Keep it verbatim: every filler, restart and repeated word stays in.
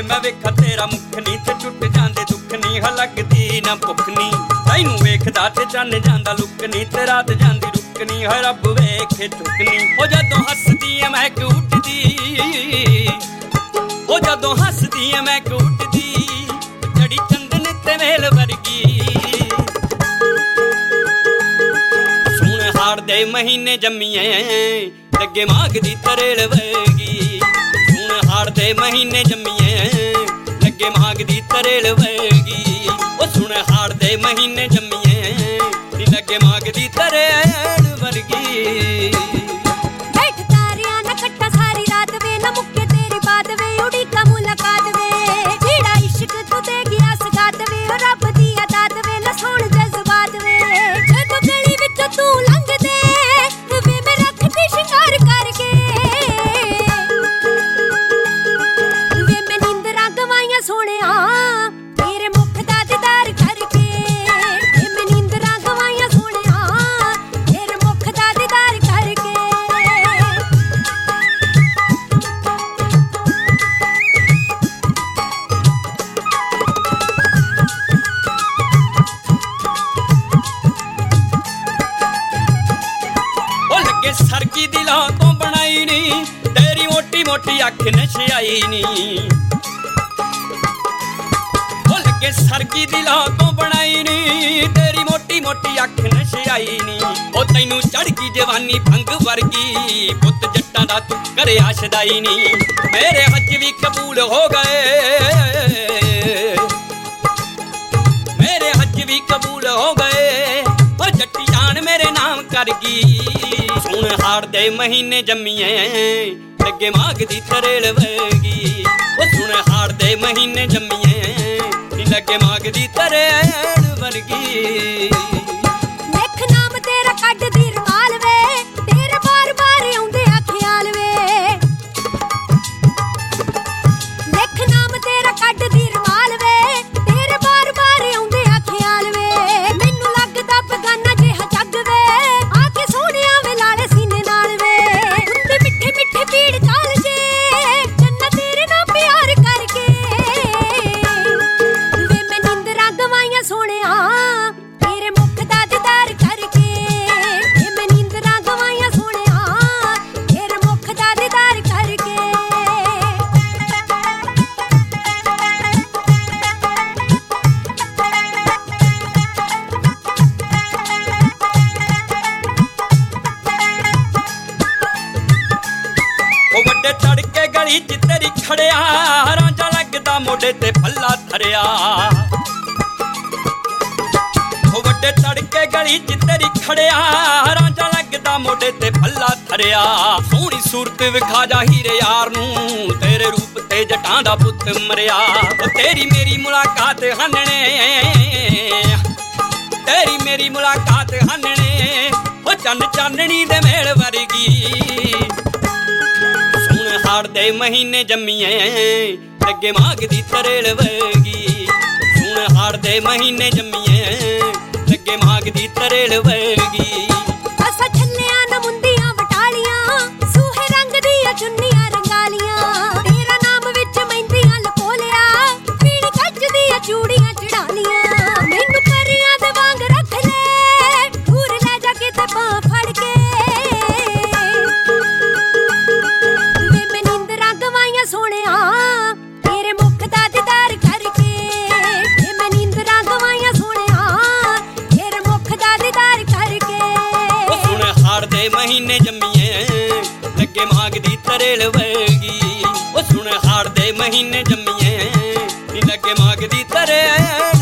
मैं वेखा तेरा मुख नी ते टुट जांदे दुख नी ह लगदी ना भुख नी तैनू वेखदा ते चन्न जांदा लुक नी ते रात जांदी रुक नी ह रब वेखे चुक नी ओ जदों हसदी ऐ महक उठदी ओ जदों हसदी ऐ महक उठदी जड़ी चंदन ते मेल वर्गी सूण हाड़ दे महीने जम्मीए लगे माग दी तरेल वर्गी सूण हाड़ दे महीने जम्मीए लगे माग दी तरेल वर्गी ओ सूण हाड़ दे महीने जम्मीए नी लगे माग दी तरेल वर्गी बैठ तारियां ना कट्टा सारी रात वे ना मुक्के तेरी बात वे उड़ी का मुलाकात वे जेड़ा इश्क तू दे गया सगात वे ओ रब दी अदात वे ना सोण जज्बात वे जदों गली विच तू लंघ दे वे मैं रखदी शिंगार करके वे मैं नींदरां गवाईयां सोहणिया तेरे मुख दा दीदार करके वे मैं नींदरां गवाईयां सोहणिया तेरे मुख दा दीदार करके ओ लगे सरकी दिलों तो बनाई नी तेरी मोटी मोटी अख नशयाई नी ओ लगे सरकी दिलों तो बनाई नी तेरी मोटी मोटी अख नशयाई नी ओ तैनू चढ़ गई जवानी भंग वर्गी पुत जट्टां दा तू करे आशदाई नी मेरे हज भी कबूल हो गए मेरे हज भी कबूल हो गए ओ जट्टी जान मेरे नाम करगी सूण हाड़ दे महीने जम्मीए लगे माग दी तरेल वर्गी ओ सूण हाड़ दे महीने जम्मीए नी लगे माग दी तरेल वर्गी लिख नाम तेरा कड दी रमाल वे तेरे बार बार आउंदे आ ख्याल वे लिख नाम तेरा कड दी रमाल वे तेरे बार बार आउंदे आ ख्याल वे मैनू लगदा बगाना जिहा जग वे आके सोहणिया वे लाले सीने नाल वे हुंदे मिठे मिठे पीड़ काल जे जन्नत तेरे नाल प्यार करके वे मैं नींदरां गवाईयां सोहणिया तेरे मुख दा दीदार करके वे मैं नींदरां गवाईयां सोहणिया तेरे मुख दा दीदार करके ओ वड्डे तड़के गली च तेरी खड़िया रांझा लगदा मोढे ते पल्ला धरिया ओ वड्डे तड़के गली च तेरी खड़िया रांझा लगदा मोढे ते पल्ला धरिया सोहणी सूरत विखा जा हीरे यार नू तेरे रूप ते जटां दा पुੱਤ मरिया ओ तेरी मेरी मुलाकात हनने तेरी मेरी मुलाकात हनने ओ चन्न चाननी दे मेल वर्गी सूण हाड़ दे महीने जम्मीए लगे माग दी तरेल वर्गी सूण हाड़ दे महीने जम्मीए लगे माग दी तरेल वर्गी असा छल्लियां ना मुंदियां वटालियां सूहे रंग दियां चुन्नियां रंगालियां तेरा नाम विच मेहंदियां लकोलिया पीली गज दियां चूड़ियां चढ़ालियां मैनू परियां दे वांग रख ले दूर ले जा के ते बां फड़ के वे मैं नींदरां गवाईयां सोहणिया तेरे मुख दा दीदार करके वे मैं नींदरां गवाईयां सोहणिया तेरे मुख दा दीदार करके ओ सूण हाड़ दे महीने जम्मीए लगे माग दी तरेल वर्गी ओ सूण हाड़ दे महीने जम्मीए नी लगे माग दी तरेल